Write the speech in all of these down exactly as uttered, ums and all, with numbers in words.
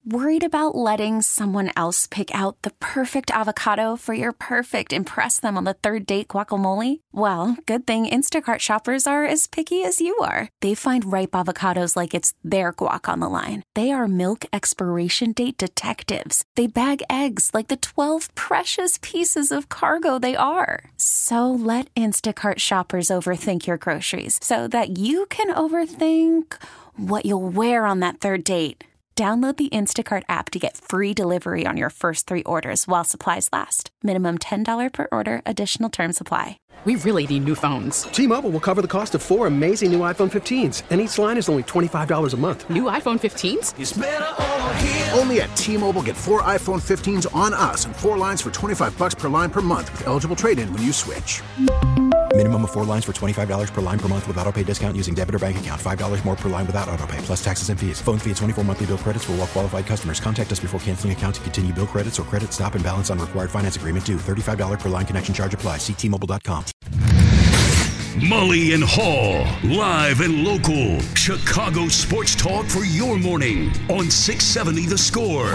Worried about letting someone else pick out the perfect avocado for your perfect impress them on the third date guacamole? Well, good thing Instacart shoppers are as picky as you are. They find ripe avocados like it's their guac on the line. They are milk expiration date detectives. They bag eggs like the twelve precious pieces of cargo they are. So let Instacart shoppers overthink your groceries so that you can overthink what you'll wear on that third date. Download the Instacart app to get free delivery on your first three orders while supplies last. Minimum ten dollars per order. Additional terms apply. We really need new phones. T-Mobile will cover the cost of four amazing new iPhone fifteens, and each line is only twenty-five dollars a month. New iPhone fifteens? It's better over here. Only at T-Mobile, get four iPhone fifteens on us and four lines for twenty-five dollars per line per month with eligible trade-in when you switch. Minimum of four lines for twenty-five dollars per line per month with autopay discount using debit or bank account. five dollars more per line without autopay, plus taxes and fees. Phone fee at twenty-four monthly bill credits for well-qualified customers. Contact us before canceling account to continue bill credits or credit stop and balance on required finance agreement due. thirty-five dollars per line connection charge applies. See T Mobile dot com. Mully and Haw, live and local. Chicago sports talk for your morning on six seventy The Score.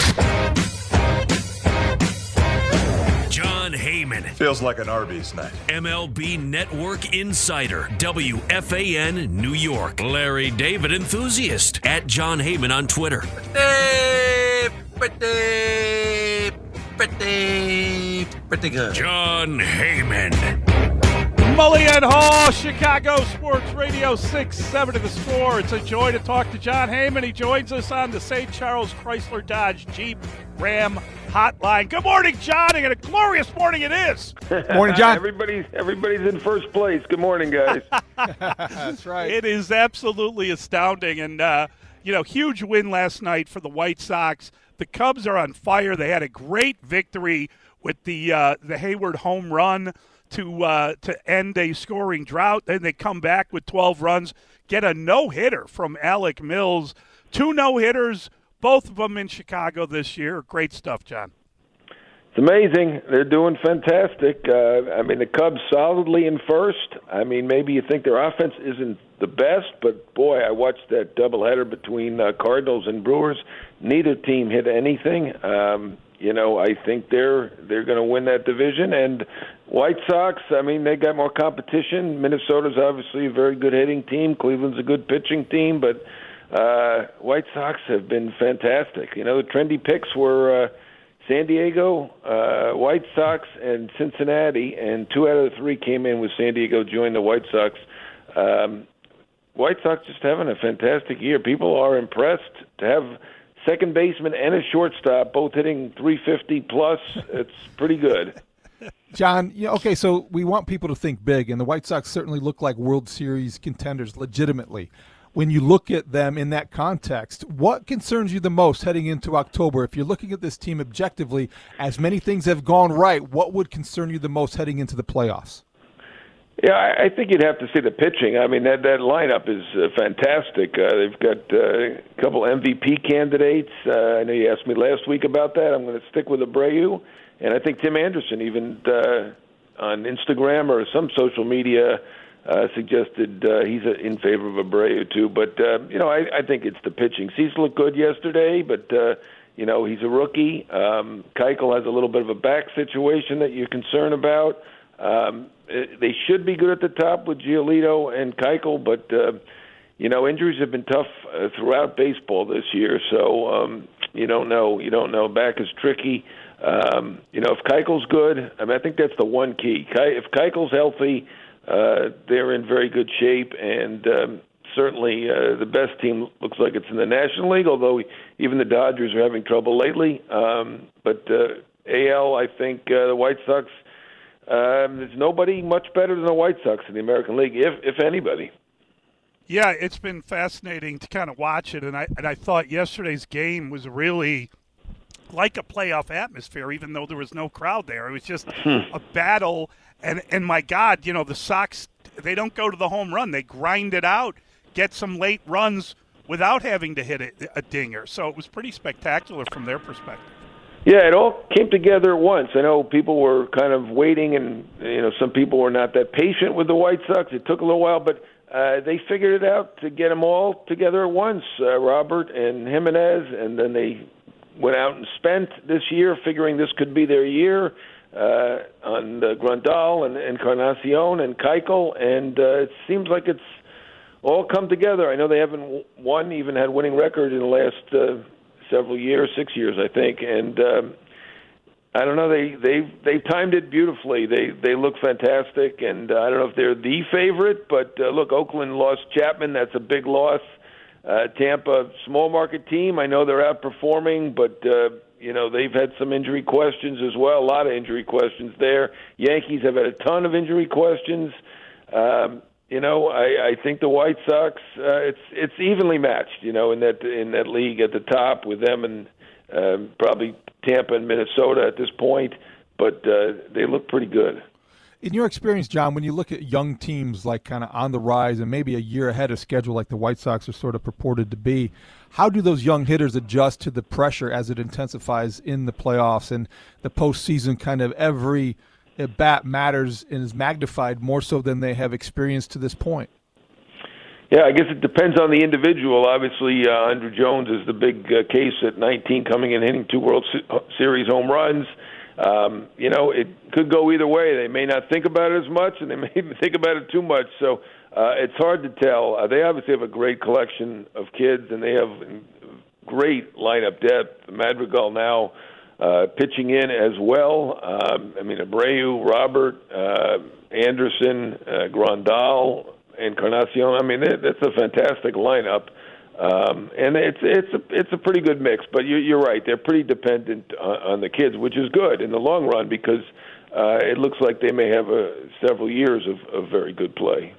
Jon Heyman. Feels like an Arby's night. M L B Network Insider, W F A N New York. Larry David enthusiast, at Jon Heyman on Twitter. Pretty, pretty, pretty, pretty good. Jon Heyman. Mully and Haw, Chicago Sports Radio six seventy The Score. It's a joy to talk to Jon Heyman. He joins us on the Saint Charles Chrysler Dodge Jeep Ram Hotline. Good morning, Jon, and a glorious morning it is. Morning, Jon. everybody's everybody's in first place. Good morning, guys. That's right. It is absolutely astounding, and uh, you know, huge win last night for the White Sox. The Cubs are on fire. They had a great victory with the uh, the Hayward home run to uh, to end a scoring drought. Then they come back with twelve runs, get a no-hitter from Alec Mills. Two no-hitters, both of them in Chicago this year. Great stuff, Jon. It's amazing. They're doing fantastic. Uh, I mean, the Cubs solidly in first. I mean, maybe you think their offense isn't the best, but, boy, I watched that doubleheader between uh, Cardinals and Brewers. Neither team hit anything. Um, you know, I think they're they're going to win that division. And White Sox, I mean, they got more competition. Minnesota's obviously a very good hitting team. Cleveland's a good pitching team. But uh, White Sox have been fantastic. You know, the trendy picks were uh, San Diego, uh, White Sox, and Cincinnati. And two out of the three came in with San Diego joined the White Sox. Um, White Sox just having a fantastic year. People are impressed to have second baseman and a shortstop both hitting three fifty plus. It's pretty good. Jon, yeah, okay, so we want people to think big, and the White Sox certainly look like World Series contenders legitimately. When you look at them in that context, what concerns you the most heading into October? If you're looking at this team objectively, as many things have gone right, what would concern you the most heading into the playoffs? Yeah, I think you'd have to see the pitching. I mean, that that lineup is uh, fantastic. Uh, they've got uh, a couple M V P candidates. Uh, I know you asked me last week about that. I'm going to stick with Abreu. And I think Tim Anderson, even uh, on Instagram or some social media, uh, suggested uh, he's uh, in favor of Abreu, too. But, uh, you know, I, I think it's the pitching. Cecil looked good yesterday, but, uh, you know, he's a rookie. Um, Keuchel has a little bit of a back situation that you're concerned about. Um, they should be good at the top with Giolito and Keuchel, but, uh, you know, injuries have been tough uh, throughout baseball this year. So um, you don't know. You don't know. Back is tricky. Um, you know, if Keuchel's good, I mean, I think that's the one key. If Keuchel's healthy, uh, they're in very good shape, and um, certainly uh, the best team looks like it's in the National League, although even the Dodgers are having trouble lately. Um, but uh, A L, I think uh, the White Sox, um, there's nobody much better than the White Sox in the American League, if if anybody. Yeah, it's been fascinating to kind of watch it, and I and I thought yesterday's game was really like a playoff atmosphere, even though there was no crowd there. It was just hmm. a battle, and, and my God, you know, the Sox, they don't go to the home run. They grind it out, get some late runs without having to hit a, a dinger. So it was pretty spectacular from their perspective. Yeah, it all came together at once. I know people were kind of waiting, and, you know, some people were not that patient with the White Sox. It took a little while, but uh, they figured it out to get them all together at once, uh, Robert and Jimenez, and then they went out and spent this year, figuring this could be their year uh, on uh, Grandal and Encarnacion and Keuchel, and uh, it seems like it's all come together. I know they haven't won, even had winning record in the last uh, several years, six years, I think, and um, I don't know. They they they timed it beautifully. They they look fantastic, and uh, I don't know if they're the favorite, but uh, look, Oakland lost Chapman. That's a big loss. Uh, Tampa, small market team. I know they're outperforming, but uh, you know they've had some injury questions as well. A lot of injury questions there. Yankees have had a ton of injury questions. Um, you know, I, I think the White Sox. Uh, it's it's evenly matched. You know, in that in that league at the top with them and um, probably Tampa and Minnesota at this point, but uh, they look pretty good. In your experience, John, when you look at young teams like kind of on the rise and maybe a year ahead of schedule like the White Sox are sort of purported to be, how do those young hitters adjust to the pressure as it intensifies in the playoffs and the postseason? Kind of every at bat matters and is magnified more so than they have experienced to this point. Yeah, I guess it depends on the individual. Obviously, uh, Andruw Jones is the big uh, case at nineteen, coming in hitting two World Series home runs. Um, you know, it could go either way. They may not think about it as much, and they may think about it too much. So uh, it's hard to tell. Uh, they obviously have a great collection of kids, and they have great lineup depth. Madrigal now uh, pitching in as well. Um, I mean, Abreu, Robert, uh, Anderson, uh, Grandal, Encarnacion. I mean, that's a fantastic lineup. Um, and it's it's a it's a pretty good mix, but you, you're right. They're pretty dependent on, on the kids, which is good in the long run because uh, it looks like they may have a, several years of, of very good play.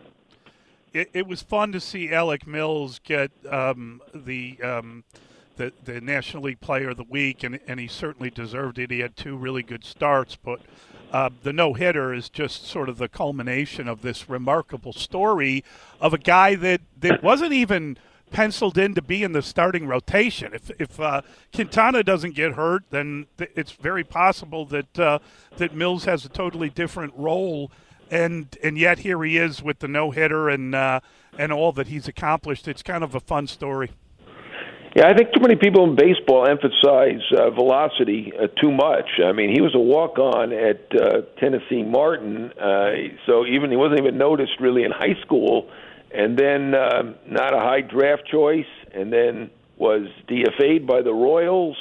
It, it was fun to see Alec Mills get um, the, um, the the National League Player of the Week, and and he certainly deserved it. He had two really good starts, but uh, the no-hitter is just sort of the culmination of this remarkable story of a guy that, that wasn't even penciled in to be in the starting rotation. If if uh, Quintana doesn't get hurt, then th- it's very possible that uh, that Mills has a totally different role, and and yet here he is with the no hitter and uh, and all that he's accomplished. It's kind of a fun story. Yeah, I think too many people in baseball emphasize uh, velocity uh, too much. I mean, he was a walk-on at uh, Tennessee Martin, uh, so even he wasn't even noticed really in high school. And then uh, not a high draft choice, and then was D F A'd by the Royals.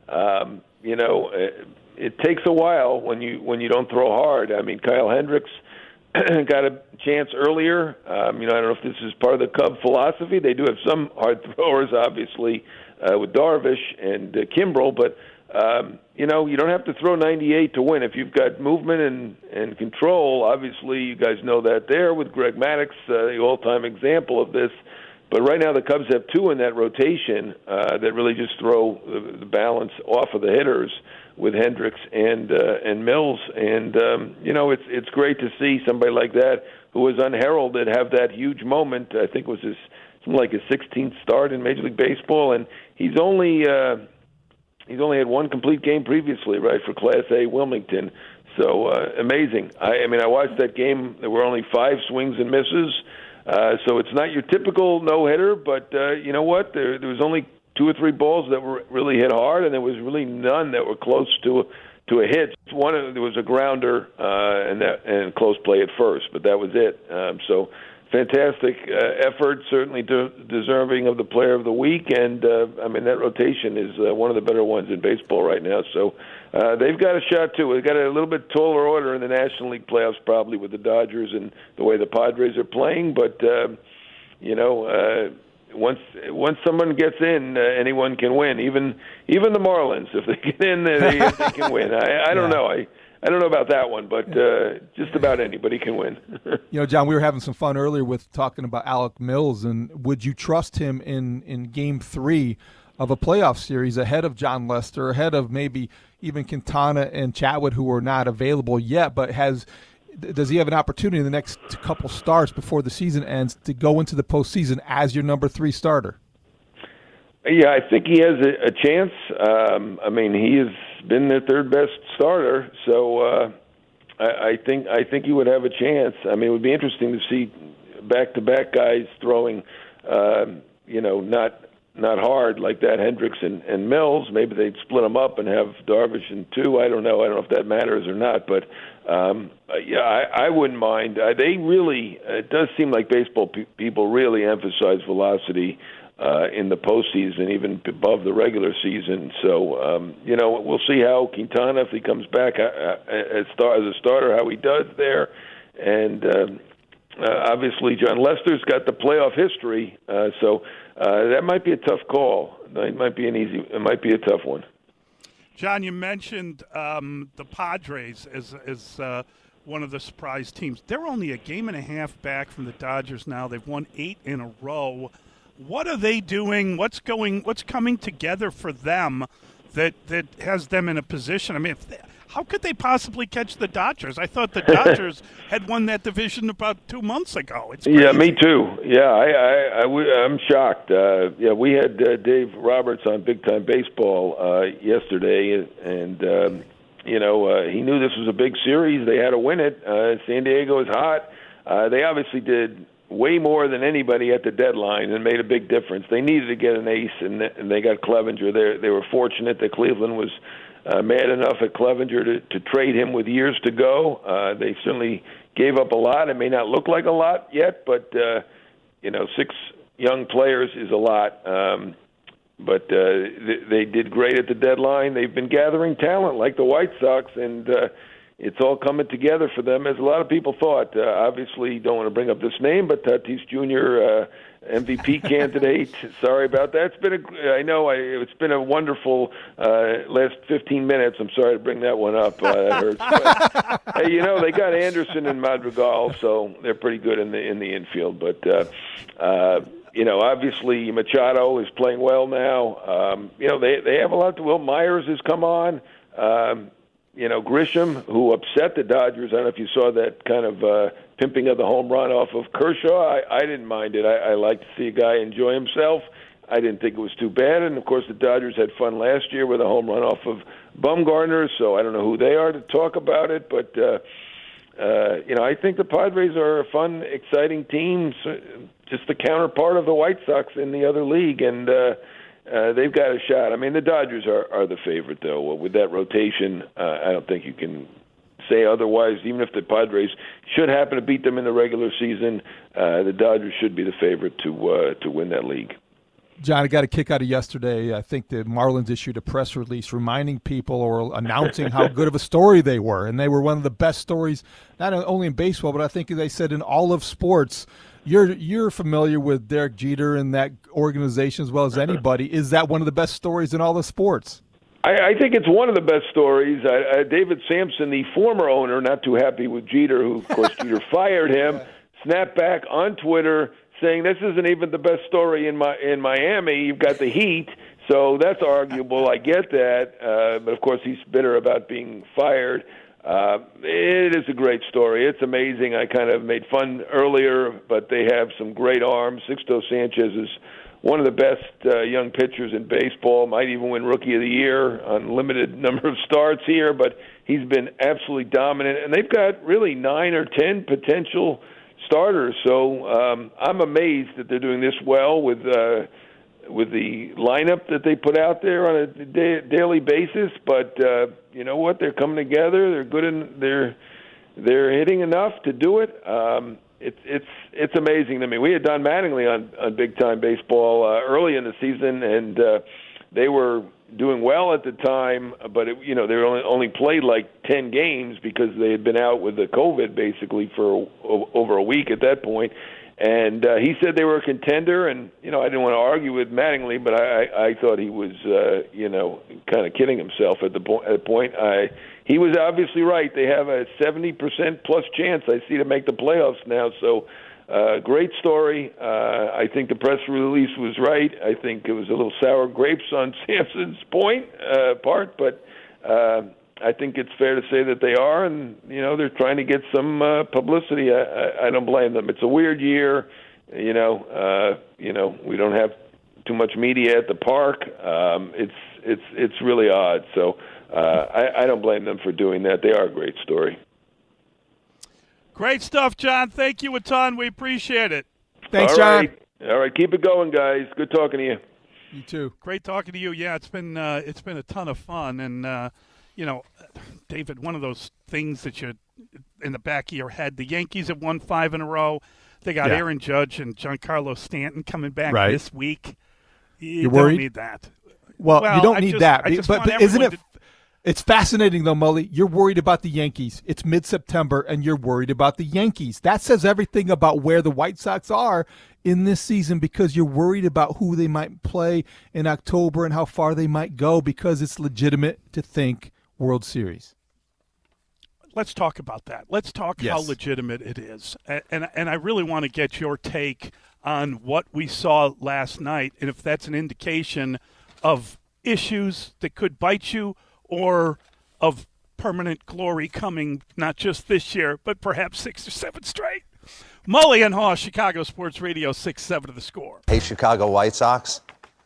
Um, you know, it, it takes a while when you when you don't throw hard. I mean, Kyle Hendricks got a chance earlier. Um, you know, I don't know if this is part of the Cub philosophy. They do have some hard throwers, obviously, uh, with Darvish and uh, Kimbrel, but Um, you know, you don't have to throw ninety-eight to win. If you've got movement and, and control, obviously you guys know that there with Greg Maddux, uh, the all-time example of this. But right now the Cubs have two in that rotation uh, that really just throw the, the balance off of the hitters with Hendricks and uh, and Mills. And, um, you know, it's it's great to see somebody like that who was unheralded have that huge moment. I think it was his, something like his sixteenth start in Major League Baseball. And he's only... Uh, He's only had one complete game previously, right, for Class A Wilmington. So uh, amazing. I, I mean, I watched that game. There were only five swings and misses. Uh, so it's not your typical no-hitter, but uh, you know what? There, there was only two or three balls that were really hit hard, and there was really none that were close to a, to a hit. One, there was a grounder uh, and, that, and close play at first, but that was it. Um, so fantastic uh, effort, certainly de- deserving of the Player of the Week, and uh, I mean that rotation is uh, one of the better ones in baseball right now. So uh, they've got a shot too. They've got a little bit taller order in the National League playoffs, probably with the Dodgers and the way the Padres are playing. But uh, you know, uh, once once someone gets in, uh, anyone can win. Even even the Marlins, if they get in, they, they, they can win. I, I don't yeah. know. I. I don't know about that one, but uh, just about anybody can win. You know, John, we were having some fun earlier with talking about Alec Mills, and would you trust him in, in Game three of a playoff series ahead of John Lester, ahead of maybe even Quintana and Chatwood, who are not available yet, but has does he have an opportunity in the next couple starts before the season ends to go into the postseason as your number three starter? Yeah, I think he has a, a chance. Um, I mean, he has been their third best starter, so uh, I, I think I think he would have a chance. I mean, it would be interesting to see back-to-back guys throwing, uh, you know, not not hard like that, Hendricks and, and Mills. Maybe they'd split them up and have Darvish in two. I don't know. I don't know if that matters or not. But, um, yeah, I, I wouldn't mind. Uh, they really – it does seem like baseball pe- people really emphasize velocity uh, in the postseason, even above the regular season. So, um, you know, we'll see how Quintana, if he comes back uh, as, star- as a starter, how he does there. And um, uh, obviously John Lester's got the playoff history, uh, so – Uh, that might be a tough call. It might be an easy. It might be a tough one. John, you mentioned um, the Padres as as uh, one of the surprise teams. They're only a game and a half back from the Dodgers now. They've won eight in a row. What are they doing? What's going? What's coming together for them that that has them in a position? I mean, if they, how could they possibly catch the Dodgers? I thought the Dodgers had won that division about two months ago. It's crazy. Yeah, me too. Yeah, I, I, I we, I'm shocked. Uh, yeah, we had uh, Dave Roberts on Big Time Baseball uh, yesterday, and um, you know uh, he knew this was a big series. They had to win it. Uh, San Diego is hot. Uh, they obviously did way more than anybody at the deadline and made a big difference. They needed to get an ace, and, and they got Clevenger. They they were fortunate that Cleveland was Uh, mad enough at Clevenger to, to trade him with years to go. Uh, they certainly gave up a lot. It may not look like a lot yet, but, uh, you know, six young players is a lot. Um, but uh, they, they did great at the deadline. They've been gathering talent like the White Sox, and uh, it's all coming together for them, as a lot of people thought. Uh, obviously, don't want to bring up this name, but Tatis Junior, uh, M V P candidate. Sorry about that. It's been a, I know I, it's been a wonderful uh, last fifteen minutes. I'm sorry to bring that one up. Uh, that hurts. But, hey, you know, they got Anderson and Madrigal, so they're pretty good in the in the infield. But uh, uh, you know, obviously Machado is playing well now. Um, you know, they they have a lot to. Will Myers has come on. Um, You know, Grisham, who upset the Dodgers. I don't know if you saw that kind of uh, pimping of the home run off of Kershaw. I, I didn't mind it. I, I like to see a guy enjoy himself. I didn't think it was too bad. And, of course, the Dodgers had fun last year with a home run off of Bumgarner, so I don't know who they are to talk about it. But, uh, uh, you know, I think the Padres are a fun, exciting team, just the counterpart of the White Sox in the other league. And, uh, Uh, they've got a shot. I mean, the Dodgers are, are the favorite, though. With that rotation, uh, I don't think you can say otherwise. Even if the Padres should happen to beat them in the regular season, uh, the Dodgers should be the favorite to uh, to win that league. John, I got a kick out of yesterday. I think the Marlins issued a press release reminding people or announcing how good of a story they were, and they were one of the best stories, not only in baseball, but I think they said in all of sports. You're you're familiar with Derek Jeter and that organization as well as anybody. Is that one of the best stories in all the sports? I, I think it's one of the best stories. I, I, David Sampson, the former owner, not too happy with Jeter, who, of course, Jeter fired him, snapped back on Twitter saying this isn't even the best story in my in Miami. You've got the Heat, so that's arguable. I get that, uh, but of course he's bitter about being fired. Uh, it is a great story. It's amazing. I kind of made fun earlier, but they have some great arms. Sixto Sanchez is one of the best uh, young pitchers in baseball, might even win Rookie of the Year on limited number of starts here, but he's been absolutely dominant. And they've got really nine or ten potential starters. So um, I'm amazed that they're doing this well with uh, with the lineup that they put out there on a da- daily basis. But uh, you know what? They're coming together. They're good in they're they're hitting enough to do it. Um, it's it's it's amazing to me. We had Don Mattingly on, on Big Time Baseball uh, early in the season, and uh, they were doing well at the time, but it, you know they were only, only played like ten games because they had been out with the COVID basically for o- over a week at that point. And uh, he said they were a contender, and you know I didn't want to argue with Mattingly, but I, I, I thought he was uh, you know kind of kidding himself at the po- at the point. I he was obviously right. They have a seventy percent plus chance I see to make the playoffs now. So uh, great story. Uh, I think the press release was right. I think it was a little sour grapes on Sampson's point uh, part, but. Uh, I think it's fair to say that they are, and you know they're trying to get some uh, publicity. I, I, I don't blame them. It's a weird year, you know. Uh, you know, we don't have too much media at the park. Um, it's it's it's really odd. So uh, I, I don't blame them for doing that. They are a great story. Great stuff, John. Thank you a ton. We appreciate it. Thanks, All John. Right. All right, keep it going, guys. Good talking to you. You too. Great talking to you. Yeah, it's been uh, it's been a ton of fun, and uh, you know, David, one of those things that you in the back of your head. The Yankees have won five in a row. They got Yeah. Aaron Judge and Giancarlo Stanton coming back Right. this week. You You're don't worried? need that. Well, Well, you don't I need just- that. I just but want but isn't it? everyone It's fascinating, though, Mully. You're worried about the Yankees. It's mid-September, and you're worried about the Yankees. That says everything about where the White Sox are in this season because you're worried about who they might play in October and how far they might go because it's legitimate to think World Series. Let's talk about that. Let's talk how Yes. legitimate it is. And, and and I really want to get your take on what we saw last night and if that's an indication of issues that could bite you or of permanent glory coming not just this year, but perhaps six or seven straight. Mully and Haw, Chicago Sports Radio, six seven to the Score. Hey, Chicago White Sox,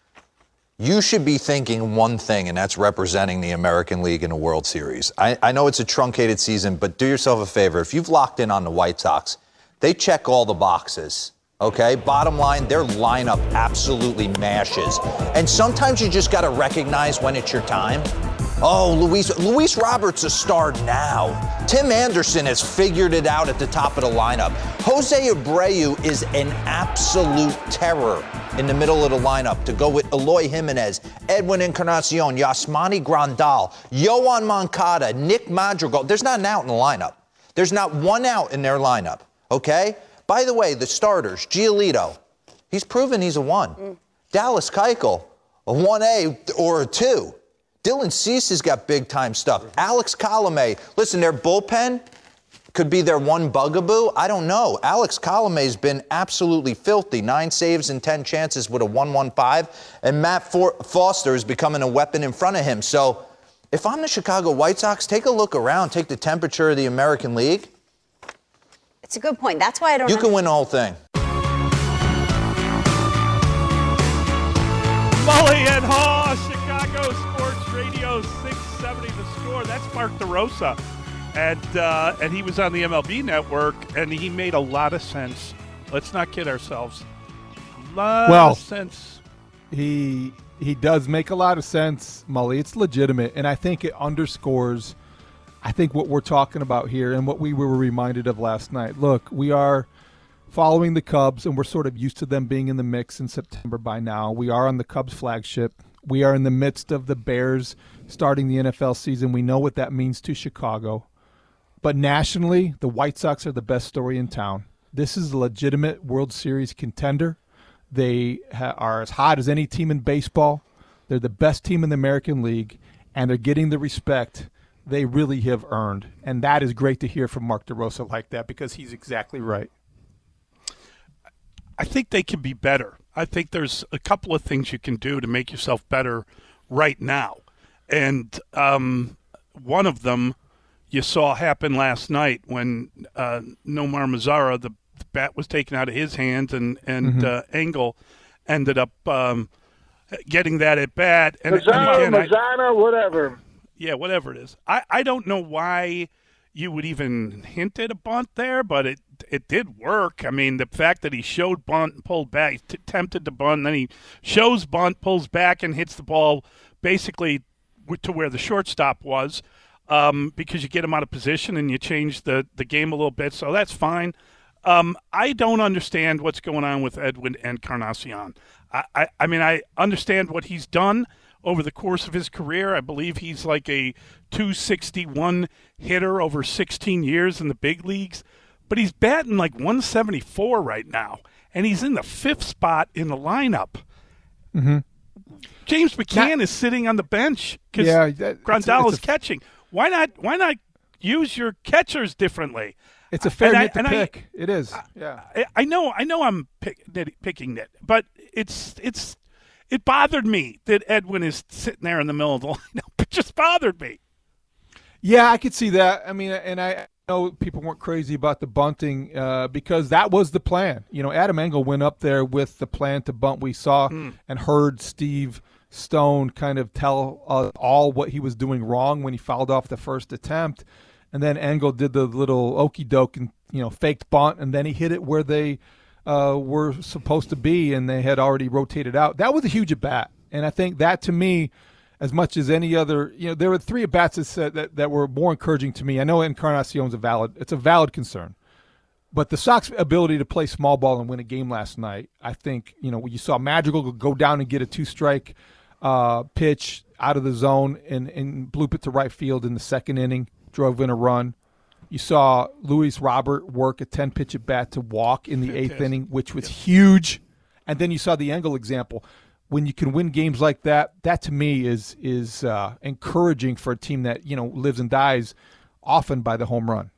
you should be thinking one thing, and that's representing the American League in a World Series. I, I know it's a truncated season, but do yourself a favor. If you've locked in on the White Sox, they check all the boxes, okay? Bottom line, their lineup absolutely mashes. And sometimes you just got to recognize when it's your time. Oh, Luis, Luis Roberts a star now. Tim Anderson has figured it out at the top of the lineup. Jose Abreu is an absolute terror in the middle of the lineup to go with Eloy Jimenez, Edwin Encarnacion, Yasmani Grandal, Yohan Moncada, Nick Madrigal. There's not an out in the lineup. There's not one out in their lineup, okay? By the way, the starters, Giolito, he's proven he's a one. Mm. Dallas Keuchel, a one A or a two. Dylan Cease has got big-time stuff. Alex Colomé, listen, their bullpen could be their one bugaboo. I don't know. Alex Colomé's been absolutely filthy. Nine saves and ten chances with a one one five. And Matt For- Foster is becoming a weapon in front of him. So if I'm the Chicago White Sox, take a look around. Take the temperature of the American League. It's a good point. That's why I don't You can win the whole thing. Mully and Haw, Chicago Sports Radio, six seventy The Score. That's Mark DeRosa. And, uh, and he was on the M L B Network, and he made a lot of sense. Let's not kid ourselves. A lot Well, of sense. He he does make a lot of sense, Mully. It's legitimate, and I think it underscores, I think, what we're talking about here and what we were reminded of last night. Look, we are following the Cubs, and we're sort of used to them being in the mix in September by now. We are on the Cubs flagship. We are in the midst of the Bears starting the N F L season. We know what that means to Chicago. But nationally, the White Sox are the best story in town. This is a legitimate World Series contender. They ha- are as hot as any team in baseball. They're the best team in the American League, and they're getting the respect they really have earned. And that is great to hear from Mark DeRosa like that because he's exactly right. I think they can be better. I think there's a couple of things you can do to make yourself better right now. And um, one of them you saw happen last night when uh, Nomar Mazara, the, the bat was taken out of his hands, and, and Mm-hmm. uh, Engel ended up um, getting that at bat. And, and Mazzano, again, I- Mazzano, whatever. Yeah, whatever it is. I, I don't know why you would even hint at a bunt there, but it it did work. I mean, the fact that he showed bunt and pulled back, he t- attempted to bunt, and then he shows bunt, pulls back, and hits the ball basically w- to where the shortstop was um, because you get him out of position and you change the, the game a little bit, so that's fine. Um, I don't understand what's going on with Edwin Encarnacion. I, I, I mean, I understand what he's done over the course of his career. I believe he's like a two sixty-one hitter over sixteen years in the big leagues. But he's batting like one seventy-four right now, and he's in the fifth spot in the lineup. Mm-hmm. James McCann Not, is sitting on the bench because yeah, that, Grandal is a, catching. Why not? Why not use your catchers differently? It's a fair and nit I, to pick. I, it is. Yeah, I, I know. I know. I'm pick, picking it, but it's it's it bothered me that Edwin is sitting there in the middle of the lineup. It just bothered me. Yeah, I could see that. I mean, and I know people weren't crazy about the bunting uh, because that was the plan. You know, Adam Engel went up there with the plan to bunt. We saw mm. and heard Steve Stone kind of tell uh, all what he was doing wrong when he fouled off the first attempt. And then Engel did the little okey doke and, you know, faked bunt, and then he hit it where they uh, were supposed to be, and they had already rotated out. That was a huge at bat. And I think that, to me, as much as any other, you know, there were three at-bats that, said that, that were more encouraging to me. I know Encarnacion's a valid, it's a valid concern. But the Sox' ability to play small ball and win a game last night, I think, you know, when you saw Madrigal go down and get a two-strike uh, pitch out of the zone and, and bloop it to right field in the second inning, drove in a run. You saw Luis Robert work a ten-pitch at-bat to walk in the Fantastic. eighth inning, which was yep. huge. And then you saw the Engel example. When you can win games like that, that to me is is uh, encouraging for a team that, you know, lives and dies often by the home run.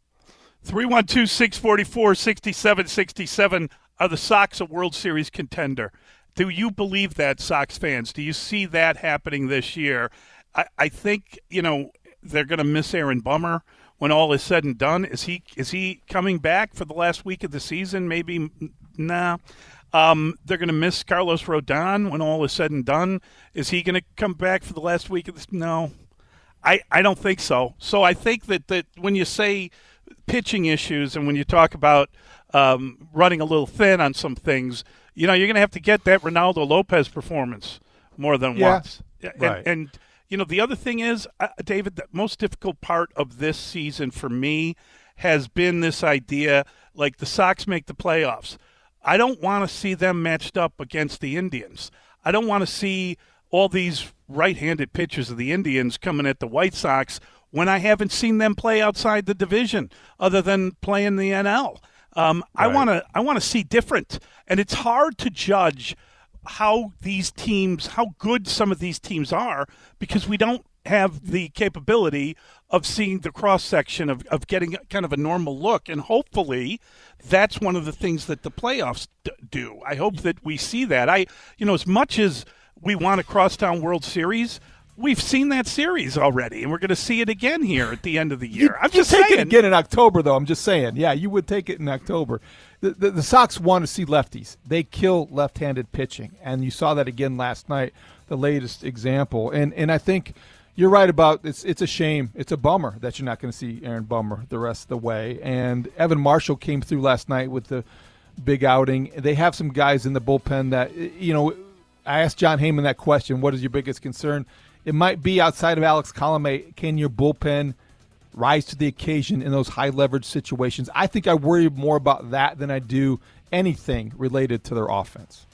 three one two, six four four, six seven six seven. Are the Sox a World Series contender? Do you believe that, Sox fans? Do you see that happening this year? I, I think, you know, they're going to miss Aaron Bummer when all is said and done. Is he is he coming back for the last week of the season? Maybe, nah. Um, they're going to miss Carlos Rodon when all is said and done. Is he going to come back for the last week of this? No, I, I don't think so. So I think that, that when you say pitching issues and when you talk about um, running a little thin on some things, you know, you're going to have to get that Ronaldo Lopez performance more than yeah. once. And, right. and, you know, the other thing is, uh, David, the most difficult part of this season for me has been this idea, like the Sox make the playoffs. I don't want to see them matched up against the Indians. I don't want to see all these right-handed pitchers of the Indians coming at the White Sox when I haven't seen them play outside the division other than playing the N L. Um, right. I want to I want to see different. And it's hard to judge how these teams, how good some of these teams are, because we don't have the capability of seeing the cross-section of, of getting kind of a normal look. And hopefully that's one of the things that the playoffs d- do. I hope that we see that. I, you know, as much as we want a crosstown World Series, we've seen that series already, and we're going to see it again here at the end of the year. You, I'm just take saying. it again in October, though. I'm just saying. Yeah, you would take it in October. The, the, the Sox want to see lefties. They kill left-handed pitching, and you saw that again last night, the latest example. And and I think – you're right about it's. It's a shame. It's a bummer that you're not going to see Aaron Bummer the rest of the way. And Evan Marshall came through last night with the big outing. They have some guys in the bullpen that, you know, I asked John Heyman that question, what is your biggest concern? It might be outside of Alex Colomé, can your bullpen rise to the occasion in those high-leverage situations? I think I worry more about that than I do anything related to their offense.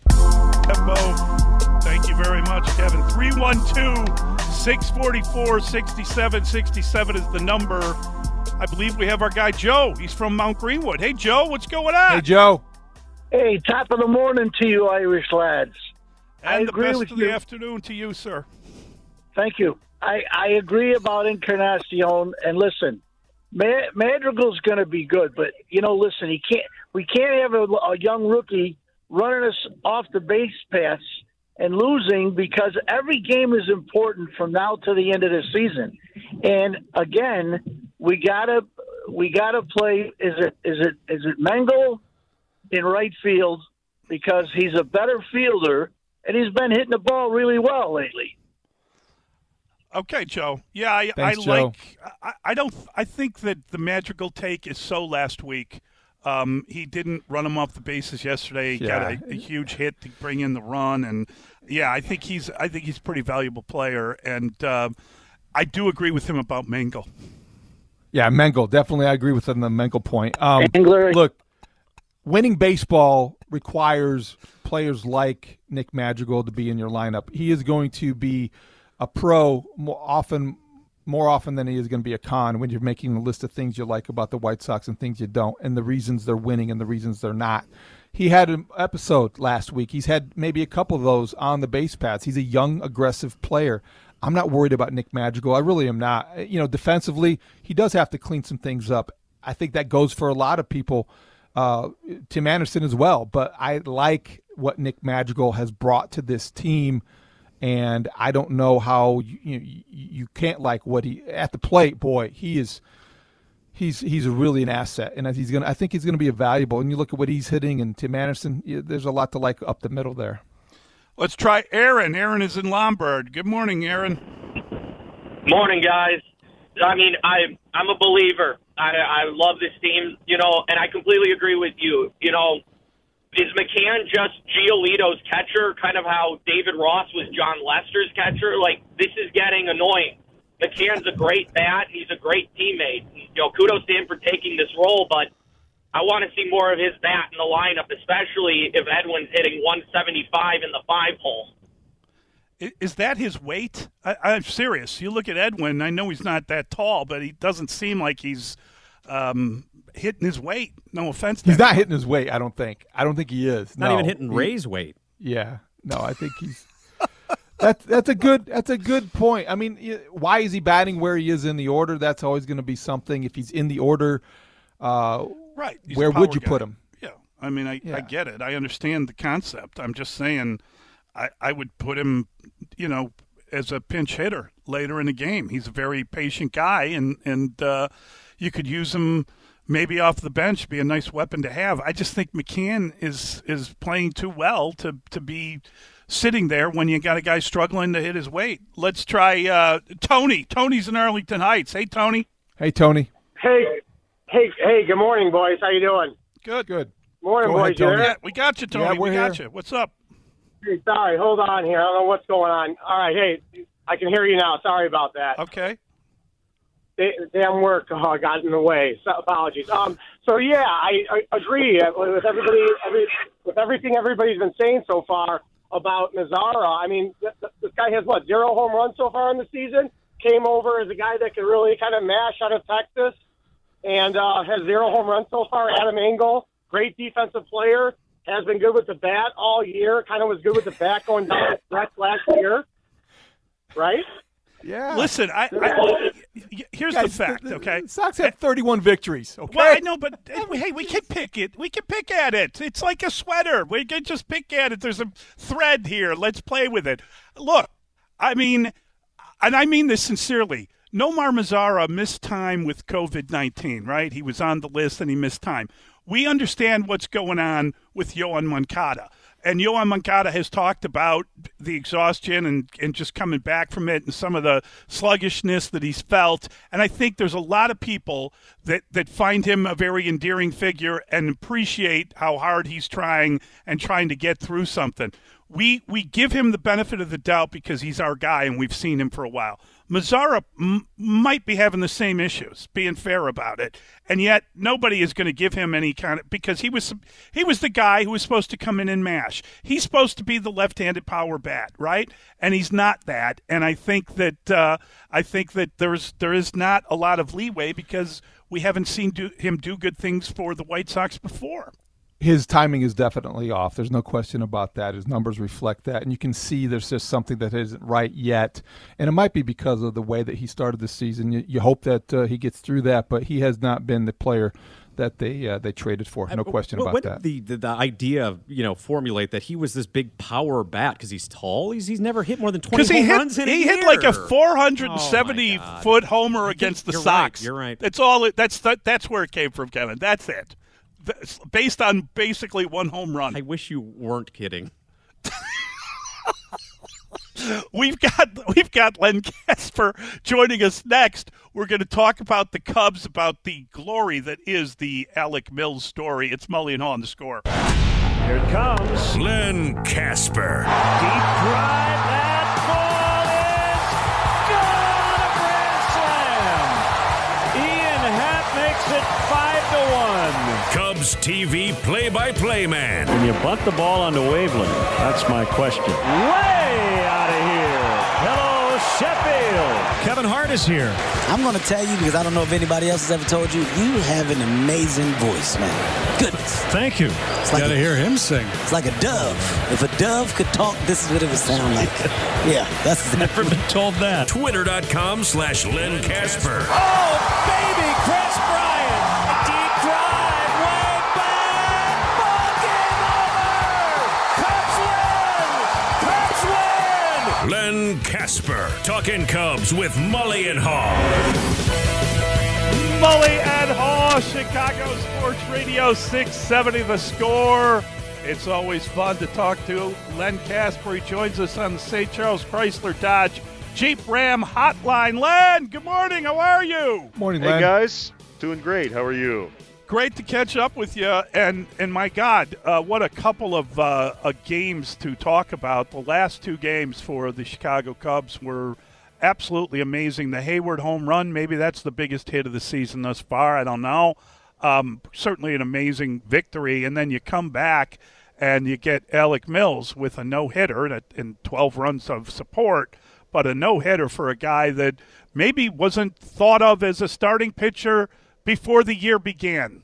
Thank you very much, Kevin. three one two, six four four, six seven six seven is the number. I believe we have our guy Joe. He's from Mount Greenwood. Hey, Joe, what's going on? Hey, Joe. Hey, top of the morning to you, Irish lads. And I the agree best with of you. the afternoon to you, sir. Thank you. I, I agree about Encarnacion. And listen, Ma- Madrigal's going to be good, but, you know, listen, he can't. we can't have a, a young rookie running us off the base paths and losing, because every game is important from now to the end of the season. And again, we gotta we gotta play. Is it is it is it Mengel in right field, because he's a better fielder and he's been hitting the ball really well lately. Okay, Joe. Yeah, I, Thanks, I Joe. like. I, I don't. I think that the Madrigal take is so last week. Um, he didn't run him off the bases yesterday. He Yeah. got a, a huge hit to bring in the run, and yeah, I think he's. I think he's a pretty valuable player, and uh, I do agree with him about Mengel. Yeah, Mengel. Definitely, I agree with him on the Mengel point. Um, Engler. Look, winning baseball requires players like Nick Madrigal to be in your lineup. He is going to be a pro more often, more often than he is going to be a con when you're making a list of things you like about the White Sox and things you don't, and the reasons they're winning and the reasons they're not. He had an episode last week. He's had maybe a couple of those on the base paths. He's a young, aggressive player. I'm not worried about Nick Madrigal. I really am not. You know, defensively, he does have to clean some things up. I think that goes for a lot of people, uh, Tim Anderson as well. But I like what Nick Madrigal has brought to this team, and I don't know how you you, you can't like what he at the plate. Boy, he is he's he's really an asset, and he's gonna. I think he's gonna be a valuable. And you look at what he's hitting, and Tim Anderson, there's a lot to like up the middle there. Let's try Aaron. Aaron is in Lombard. Good morning, Aaron. Morning, guys. I mean, I, I'm a believer. I, I love this team, you know, and I completely agree with you. You know, is McCann just Giolito's catcher, kind of how David Ross was John Lester's catcher? Like, this is getting annoying. McCann's a great bat. He's a great teammate. You know, kudos to him for taking this role, but I want to see more of his bat in the lineup, especially if Edwin's hitting one seventy-five in the five hole. Is that his weight? I, I'm serious. You look at Edwin, I know he's not that tall, but he doesn't seem like he's um, hitting his weight. No offense to He's him. not hitting his weight, I don't think. I don't think he is. Not no. even hitting He- Ray's weight. Yeah. No, I think he's That's that's a good that's a good point. I mean, y- why is he batting where he is in the order? That's always going to be something. If he's in the order, uh, Right. He's where a would power you guy. put him? Yeah. I mean, I, Yeah. I get it. I understand the concept. I'm just saying I, I would put him, you know, as a pinch hitter later in the game. He's a very patient guy, and, and uh, you could use him maybe off the bench, be a nice weapon to have. I just think McCann is is playing too well to, to be sitting there when you got a guy struggling to hit his weight. Let's try uh, Tony. Tony's in Arlington Heights. Hey, Tony. Hey, Tony. Hey, hey, hey! Good morning, boys. How you doing? Good. Good. Morning, Go boys. ahead, You Tony. there? Yeah, we got you, Tony. Yeah, we we're got here. you. What's up? Hey, sorry, hold on here. I don't know what's going on. All right, hey, I can hear you now. Sorry about that. Okay. Da- Damn work uh, got in the way. So, apologies. Um. So yeah, I, I agree uh, with everybody. Every, with everything everybody's been saying so far about Mazzara. I mean, th- th- this guy has what zero home runs so far in the season. Came over as a guy that could really kind of mash out of Texas, and uh, has zero home runs so far. Adam Engel, great defensive player, has been good with the bat all year. Kind of was good with the bat going down the stretch last year, right? Yeah. Listen, I, I here's Guys, the fact, the- the okay? Sox have thirty-one victories. Okay. Well, I know, but uh, hey, we can pick it. We can pick at it. It's like a sweater. We can just pick at it. There's a thread here. Let's play with it. Look, I mean, and I mean this sincerely. Nomar Mazzara missed time with covid nineteen, right? He was on the list and he missed time. We understand what's going on with Yohan Moncada. And Yohan Moncada has talked about the exhaustion and, and just coming back from it and some of the sluggishness that he's felt. And I think there's a lot of people that, that find him a very endearing figure and appreciate how hard he's trying and trying to get through something. We we give him the benefit of the doubt because he's our guy and we've seen him for a while. Mazzara m- might be having the same issues, being fair about it, and yet nobody is going to give him any kind of, because he was he was the guy who was supposed to come in and mash. He's supposed to be the left-handed power bat, right? And he's not that. And I think that uh, I think that there's there is not a lot of leeway because we haven't seen do, him do good things for the White Sox before. His timing is definitely off. There's no question about that. His numbers reflect that. And you can see there's just something that isn't right yet. And it might be because of the way that he started the season. You, you hope that uh, he gets through that, but he has not been the player that they uh, they traded for. No question Well, about when that. did The, the the idea of you know formulate that he was this big power bat because he's tall. He's he's never hit more than twenty Because he home hit, runs in a he year. hit like a four hundred seventy Oh, my God. foot homer against the You're Sox. right, you're right. That's all. It, that's that, that's where it came from, Kevin. That's it. That's based on basically one home run. I wish you weren't kidding. We've got we've got Len Casper joining us next. We're going to talk about the Cubs, about the glory that is the Alec Mills story. It's Mully and Hall on The Score. Here it comes. Len Casper. Deep drive. That ball is gone. A grand slam. Ian Happ makes it five to one. Cubs T V play-by-play man. Can you bunt the ball onto Waveland? That's my question. Way out of here. Hello, Sheffield. Kevin Hart is here. I'm going to tell you because I don't know if anybody else has ever told you, you have an amazing voice, man. Goodness. Thank you. It's like Got to a- hear him sing. It's like a dove. If a dove could talk, this is what it would sound like. Yeah, that's Never been told that. Twitter.com slash Len Casper. Oh, baby, Chris Bryant. Deep drive, way back. Ball game over. Cubs win. Cubs win. Len Casper. Talking Cubs with Mully and Hall. Mully and Hall, Chicago Sports Radio six seventy The Score. It's always fun to talk to Len Casper. He joins us on the Saint Charles Chrysler Dodge Jeep Ram Hotline. Len, good morning. How are you? Morning, Hey Len. guys, doing great. How are you? great to catch up with you. And, and my God, uh, what a couple of uh, uh, games to talk about. The last two games for the Chicago Cubs were absolutely amazing. The Hayward home run, maybe that's the biggest hit of the season thus far. I don't know. Um, certainly an amazing victory. And then you come back and you get Alec Mills with a no-hitter and, and twelve runs of support, but a no-hitter for a guy that maybe wasn't thought of as a starting pitcher before the year began.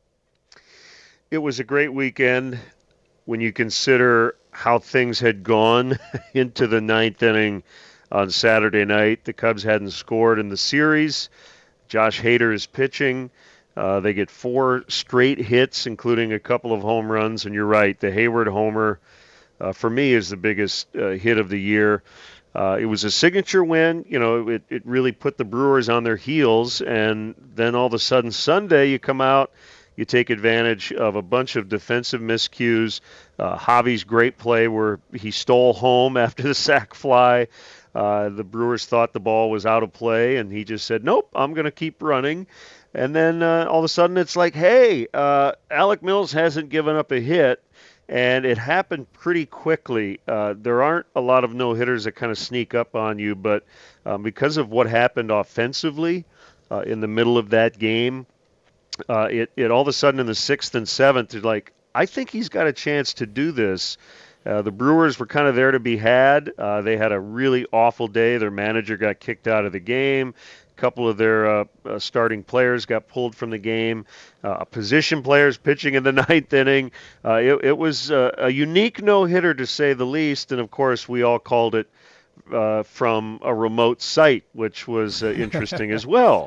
It was a great weekend when you consider how things had gone into the ninth inning on Saturday night. The Cubs hadn't scored in the series. Josh Hader is pitching. Uh, they get four straight hits, including a couple of home runs. And you're right, the Hayward homer, uh, for me, is the biggest uh, hit of the year. Uh, it was a signature win. You know, it, it really put the Brewers on their heels. And then all of a sudden, Sunday, you come out, you take advantage of a bunch of defensive miscues. Uh, Javi's great play where he stole home after the sac fly. Uh, the Brewers thought the ball was out of play, and he just said, nope, I'm going to keep running. And then uh, all of a sudden it's like, hey, uh, Alec Mills hasn't given up a hit, and it happened pretty quickly. Uh, there aren't a lot of no-hitters that kind of sneak up on you, but um, because of what happened offensively uh, in the middle of that game, uh, it, it all of a sudden in the sixth and seventh, it's like, I think he's got a chance to do this. Uh, the Brewers were kind of there to be had. Uh, they had a really awful day. Their manager got kicked out of the game. A couple of their uh, uh, starting players got pulled from the game. Uh, position players pitching in the ninth inning. Uh, it, it was uh, a unique no-hitter, to say the least. And, of course, we all called it uh, from a remote site, which was uh, interesting as well.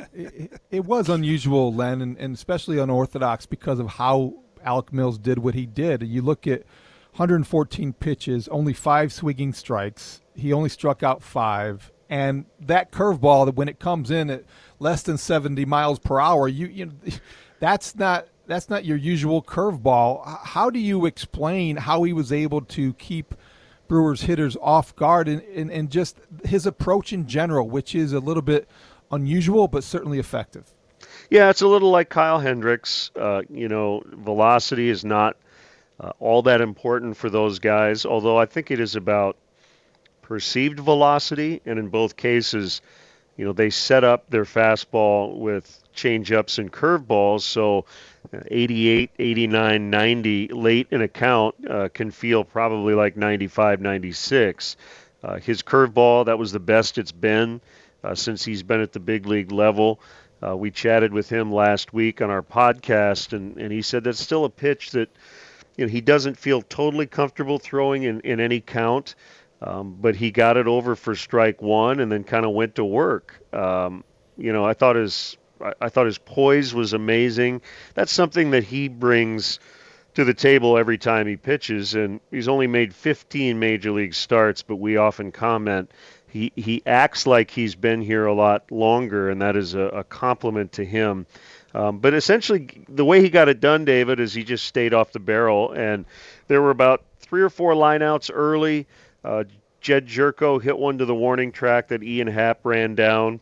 It, it was unusual, Len, and, and especially unorthodox because of how Alec Mills did what he did. You look at one hundred fourteen pitches, only five swinging strikes. He only struck out five. And that curveball, when it comes in at less than seventy miles per hour, you, you that's not that's not your usual curveball. How do you explain how he was able to keep Brewers hitters off guard and, and, and just his approach in general, which is a little bit unusual but certainly effective? Yeah, it's a little like Kyle Hendricks. Uh, you know, velocity is not uh, all that important for those guys, although I think it is about perceived velocity, and in both cases, you know, they set up their fastball with change-ups and curveballs, so eighty-eight, eighty-nine, ninety late in a count uh, can feel probably like ninety-five, ninety-six. Uh, his curveball, that was the best it's been uh, since he's been at the big league level. Uh, we chatted with him last week on our podcast, and, and he said that's still a pitch that, you know, he doesn't feel totally comfortable throwing in, in any count. Um, but he got it over for strike one and then kind of went to work. Um, you know, I thought his I, I thought his poise was amazing. That's something that he brings to the table every time he pitches, and he's only made fifteen major league starts, but we often comment he, he acts like he's been here a lot longer, and that is a, a compliment to him. Um, but essentially, the way he got it done, David, is he just stayed off the barrel, and there were about three or four lineouts early. Uh, Jed Jerko hit one to the warning track that Ian Happ ran down,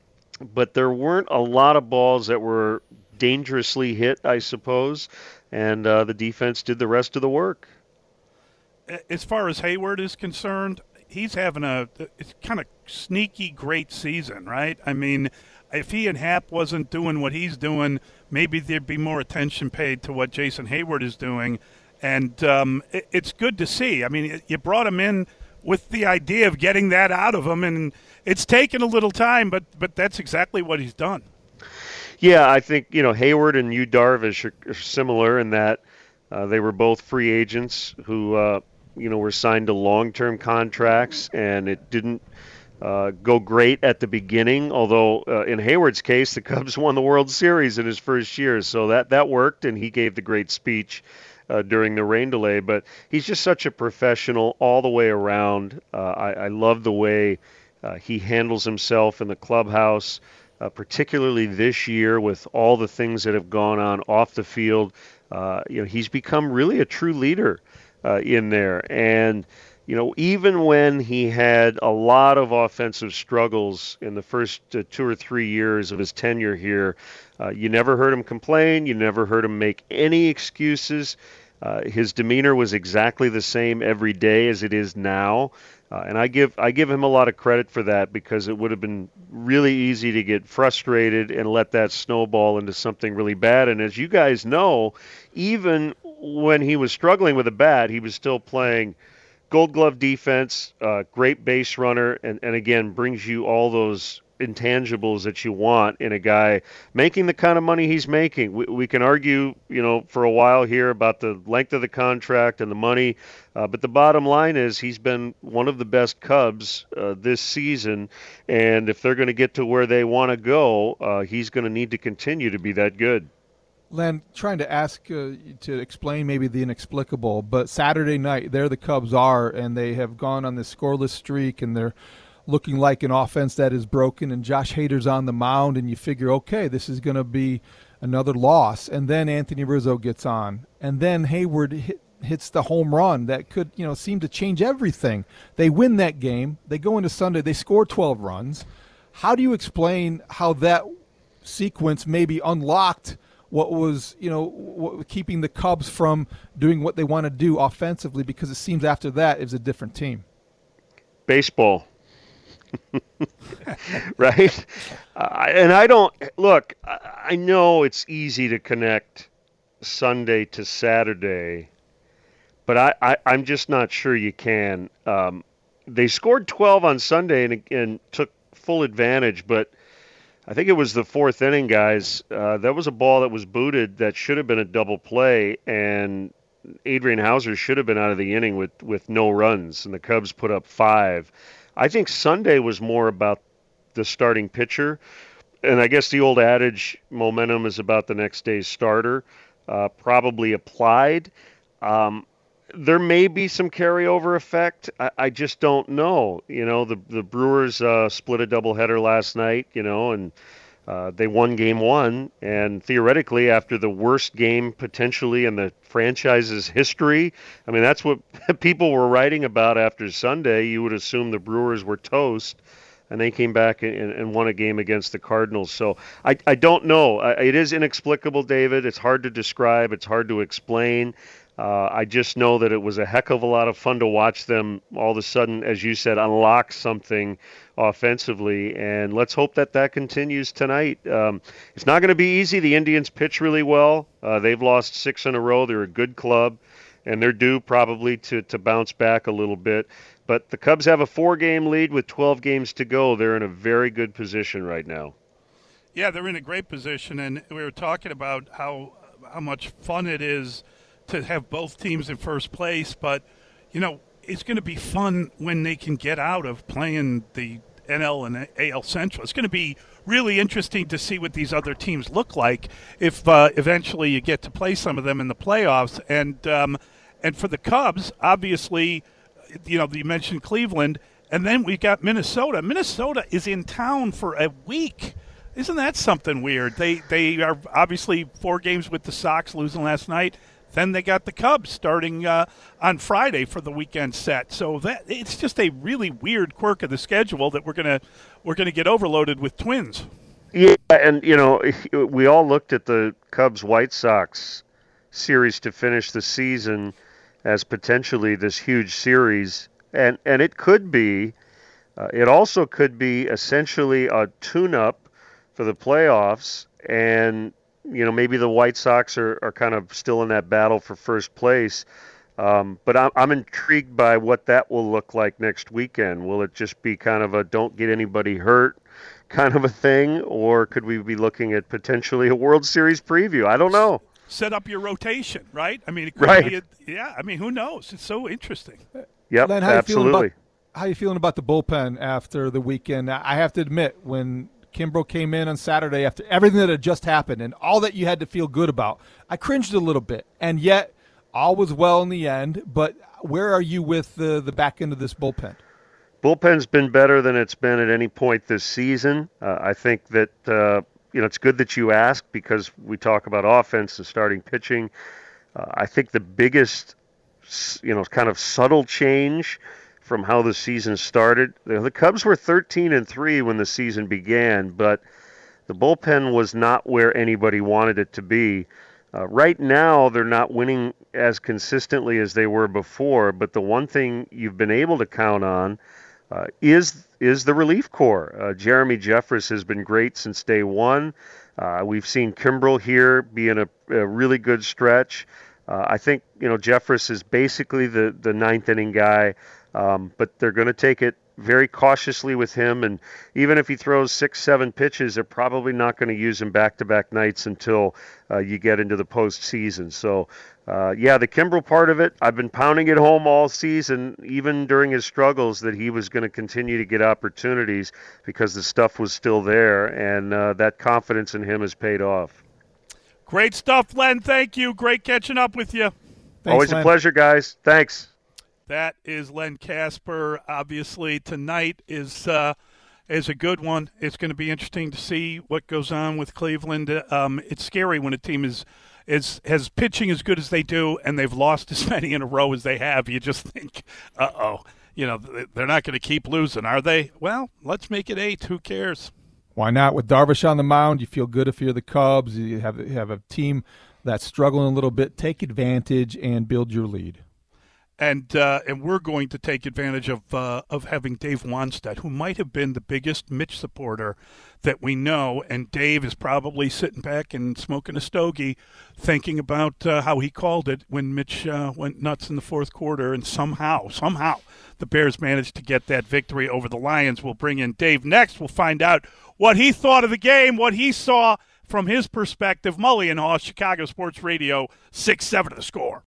but there weren't a lot of balls that were dangerously hit, I suppose, and uh, the defense did the rest of the work. As far as Hayward is concerned, he's having a it's kind of sneaky great season, right? I mean, if he and Happ wasn't doing what he's doing, maybe there'd be more attention paid to what Jason Hayward is doing. And um, it, it's good to see. I mean, you brought him in with the idea of getting that out of him, and it's taken a little time, but but that's exactly what he's done. Yeah, I think, you know, Hayward and Yu Darvish are, are similar in that uh, they were both free agents who, uh, you know, were signed to long-term contracts, and it didn't uh, go great at the beginning, although uh, in Hayward's case, the Cubs won the World Series in his first year, so that, that worked, and he gave the great speech Uh, during the rain delay, but he's just such a professional all the way around. Uh, I, I love the way uh, he handles himself in the clubhouse, uh, particularly this year with all the things that have gone on off the field. Uh, you know, he's become really a true leader uh, in there. And, you know, even when he had a lot of offensive struggles in the first uh, two or three years of his tenure here, uh, you never heard him complain. You never heard him make any excuses. Uh, his demeanor was exactly the same every day as it is now. Uh, and I give I give him a lot of credit for that, because it would have been really easy to get frustrated and let that snowball into something really bad. And as you guys know, even when he was struggling with a bat, he was still playing Gold Glove defense, uh, great base runner, and, and again, brings you all those intangibles that you want in a guy making the kind of money he's making. We, we can argue, you know, for a while here about the length of the contract and the money, uh, but the bottom line is he's been one of the best Cubs uh, this season, and if they're going to get to where they want to go, uh, he's going to need to continue to be that good. Len, trying to ask uh, to explain maybe the inexplicable, but Saturday night, there the Cubs are, and they have gone on this scoreless streak, and they're looking like an offense that is broken, and Josh Hader's on the mound, and you figure, okay, this is going to be another loss. And then Anthony Rizzo gets on, and then Hayward hit, hits the home run that could, you know, seem to change everything. They win that game. They go into Sunday. They score twelve runs. How do you explain how that sequence maybe unlocked what was, you know, what, keeping the Cubs from doing what they want to do offensively, because it seems after that it was a different team? Baseball. Right? Uh, and I don't, look, I, I know it's easy to connect Sunday to Saturday, but I, I, I'm just not sure you can. Um, they scored twelve on Sunday and, and took full advantage, but I think it was the fourth inning, guys. Uh, that was a ball that was booted that should have been a double play, and Adrian Hauser should have been out of the inning with, with no runs, and the Cubs put up five. I think Sunday was more about the starting pitcher, and I guess the old adage, momentum is about the next day's starter, uh, probably applied. Um, there may be some carryover effect. I, I just don't know. You know, the the Brewers uh, split a doubleheader last night, you know, and uh, they won game one. And theoretically, after the worst game potentially in the franchise's history, I mean, that's what people were writing about after Sunday. You would assume the Brewers were toast, and they came back and, and won a game against the Cardinals. So I, I don't know. It is inexplicable, David. It's hard to describe. It's hard to explain. Uh, I just know that it was a heck of a lot of fun to watch them all of a sudden, as you said, unlock something offensively. And let's hope that that continues tonight. Um, it's not going to be easy. The Indians pitch really well. Uh, they've lost six in a row. They're a good club, and they're due probably to, to bounce back a little bit. But the Cubs have a four-game lead with twelve games to go. They're in a very good position right now. Yeah, they're in a great position, and we were talking about how how much fun it is to have both teams in first place, but, you know, it's going to be fun when they can get out of playing the N L and A L Central. It's going to be really interesting to see what these other teams look like if uh, eventually you get to play some of them in the playoffs. And um, and for the Cubs, obviously, you know, you mentioned Cleveland, and then we got Minnesota. Minnesota is in town for a week. Isn't that something weird? They they are obviously four games with the Sox, losing last night. Then they got the Cubs starting uh, on Friday for the weekend set. So that it's just a really weird quirk of the schedule that we're gonna we're gonna get overloaded with Twins. Yeah, and you know, we all looked at the Cubs White Sox series to finish the season as potentially this huge series, and and it could be. Uh, it also could be essentially a tune-up for the playoffs, and you know, maybe the White Sox are, are kind of still in that battle for first place. Um, but I'm, I'm intrigued by what that will look like next weekend. Will it just be kind of a don't get anybody hurt kind of a thing, or could we be looking at potentially a World Series preview? I don't know. Set up your rotation, right? I mean, it could right. be a, yeah, I mean, who knows? It's so interesting. Yep, Len, how absolutely. You feeling about, how are you feeling about the bullpen after the weekend? I have to admit, when Kimbrough came in on Saturday after everything that had just happened and all that you had to feel good about, I cringed a little bit. And yet, all was well in the end. But where are you with the, the back end of this bullpen? Bullpen's been better than it's been at any point this season. Uh, I think that uh, you know it's good that you ask, because we talk about offense and starting pitching. Uh, I think the biggest you know, kind of subtle change from how the season started. The Cubs were thirteen and three when the season began, but the bullpen was not where anybody wanted it to be. Uh, right now, they're not winning as consistently as they were before, but the one thing you've been able to count on uh, is is the relief corps. Uh, Jeremy Jeffress has been great since day one. Uh, we've seen Kimbrel here be in a, a really good stretch. Uh, I think, you know, Jeffress is basically the, the ninth inning guy, um, but they're going to take it very cautiously with him. And even if he throws six, seven pitches, they're probably not going to use him back-to-back nights until uh, you get into the postseason. So, uh, yeah, the Kimbrel part of it, I've been pounding it home all season, even during his struggles, that he was going to continue to get opportunities because the stuff was still there, and uh, that confidence in him has paid off. Great stuff, Len. Thank you. Great catching up with you. Thanks, Always Len. A pleasure, guys. Thanks. That is Len Kasper. Obviously, tonight is uh, is a good one. It's going to be interesting to see what goes on with Cleveland. Um, it's scary when a team is is has pitching as good as they do, and they've lost as many in a row as they have. You just think, uh-oh, you know, they're not going to keep losing, are they? Well, let's make it eight. Who cares? Why not? With Darvish on the mound, you feel good if you're the Cubs. You have, you have a team that's struggling a little bit. Take advantage and build your lead. And uh, and we're going to take advantage of uh, of having Dave Wannstedt, who might have been the biggest Mitch supporter that we know. And Dave is probably sitting back and smoking a stogie, thinking about uh, how he called it when Mitch uh, went nuts in the fourth quarter. And somehow, somehow, the Bears managed to get that victory over the Lions. We'll bring in Dave next. We'll find out what he thought of the game, what he saw from his perspective. Mully and Haw, Chicago Sports Radio, six seven The Score.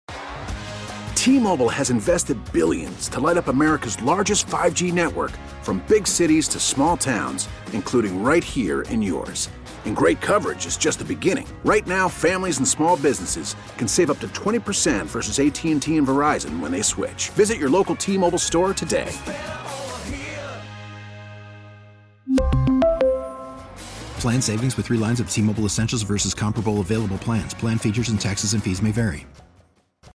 T-Mobile has invested billions to light up America's largest five G network, from big cities to small towns, including right here in yours. And great coverage is just the beginning. Right now, families and small businesses can save up to twenty percent versus A T and T and Verizon when they switch. Visit your local T-Mobile store today. Plan savings with three lines of T-Mobile Essentials versus comparable available plans. Plan features and taxes and fees may vary.